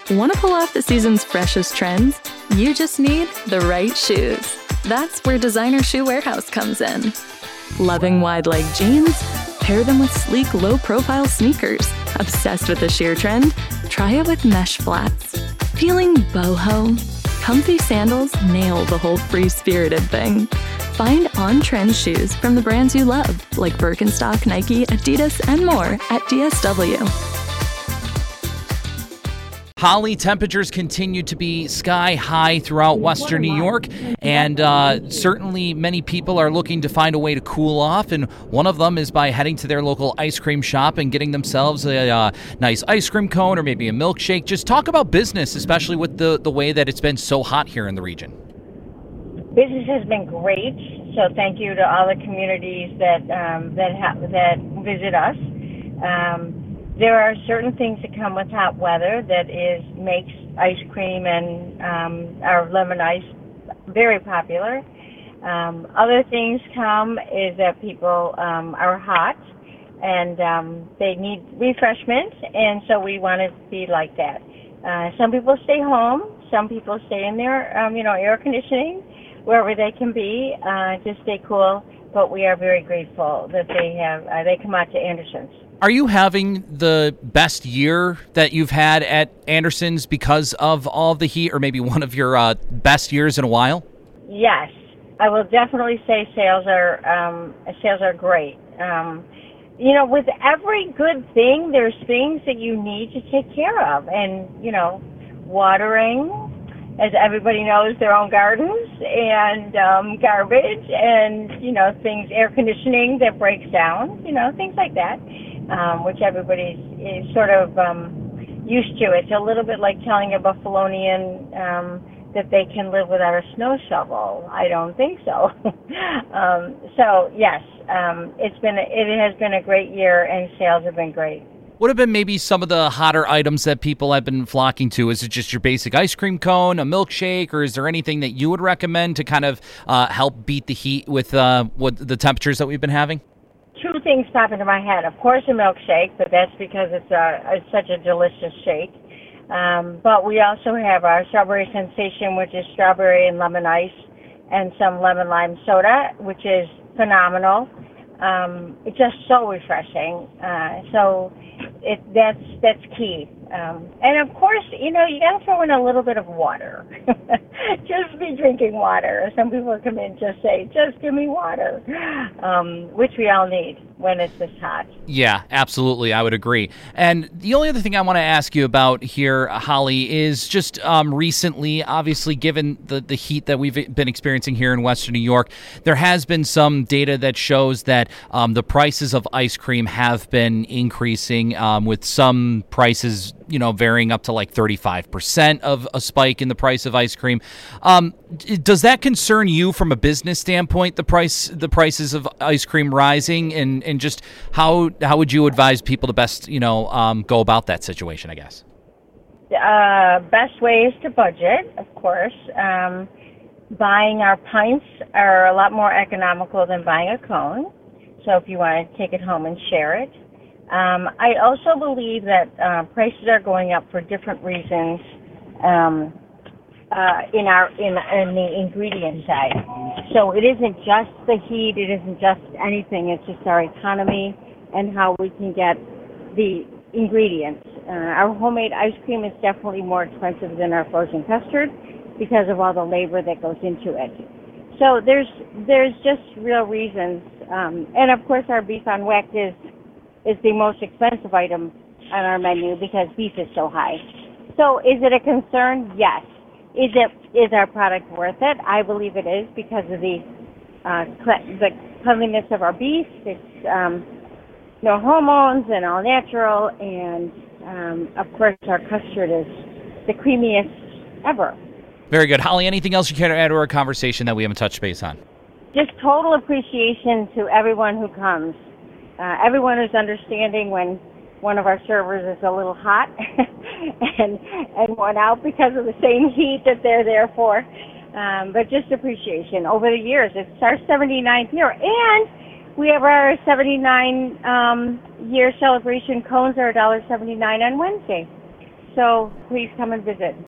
Want to pull off the season's freshest trends? You just need the right shoes. That's where Designer Shoe Warehouse comes in. Loving wide-leg jeans? Pair them with sleek, low-profile sneakers. Obsessed with the sheer trend? Try it with mesh flats. Feeling boho? Comfy sandals nail the whole free-spirited thing. Find on-trend shoes from the brands you love, like Birkenstock, Nike, Adidas, and more at DSW. Holly, temperatures continue to be sky high throughout western New York, and certainly many people are looking to find a way to cool off, and one of them is by heading to their local ice cream shop and getting themselves a nice ice cream cone or maybe a milkshake. Just talk about business, especially with the way that it's been so hot here in the region. Business has been great, so thank you to all the communities that visit us. There are certain things that come with hot weather that makes ice cream and our lemon ice very popular. Other things come is that people are hot and they need refreshment, and so we want to be like that. Some people stay home, some people stay in their air conditioning wherever they can be to stay cool. But we are very grateful that they come out to Anderson's. Are you having the best year that you've had at Anderson's because of all the heat, or maybe one of your best years in a while? Yes, I will definitely say sales are great. With every good thing, there's things that you need to take care of, and watering, as everybody knows, their own gardens, and garbage, and things, air conditioning that breaks down, things like that. Which everybody is sort of used to. It's a little bit like telling a Buffalonian that they can live without a snow shovel. I don't think so. So yes, it has been a great year, and sales have been great. What have been maybe some of the hotter items that people have been flocking to? Is it just your basic ice cream cone, a milkshake, or is there anything that you would recommend to kind of help beat the heat with what the temperatures that we've been having? Two things pop into my head. Of course, a milkshake, but that's because it's such a delicious shake. But we also have our strawberry sensation, which is strawberry and lemon ice, and some lemon lime soda, which is phenomenal. It's just so refreshing. So that's key. And of course, you got to throw in a little bit of water. Just be drinking water. Some people come in and just say, just give me water, which we all need when it's this hot. Yeah, absolutely. I would agree. And the only other thing I want to ask you about here, Holly, is just recently, obviously, given the heat that we've been experiencing here in Western New York, there has been some data that shows that the prices of ice cream have been increasing, with some prices varying up to like 35% of a spike in the price of ice cream. Does that concern you from a business standpoint, the prices of ice cream rising, and just how would you advise people to best, go about that situation, I guess? Best way is to budget, of course. Buying our pints are a lot more economical than buying a cone. So if you want to take it home and share it. I also believe that prices are going up for different reasons in the ingredient side. So it isn't just the heat, it isn't just anything. It's just our economy and how we can get the ingredients. Our homemade ice cream is definitely more expensive than our frozen custard because of all the labor that goes into it. So there's just real reasons. And of course, our beef on weck is the most expensive item on our menu because beef is so high. So is it a concern? Yes. Is our product worth it? I believe it is because of the cleanliness of our beef. It's no hormones and all natural, and of course our custard is the creamiest ever. Very good. Holly, anything else you care to add to our conversation that we haven't touched base on? Just total appreciation to everyone who comes. Everyone is understanding when one of our servers is a little hot and worn out because of the same heat that they're there for. But just appreciation. Over the years, it's our 79th year, and we have our 79 year celebration. Cones are $1.79 on Wednesday. So please come and visit.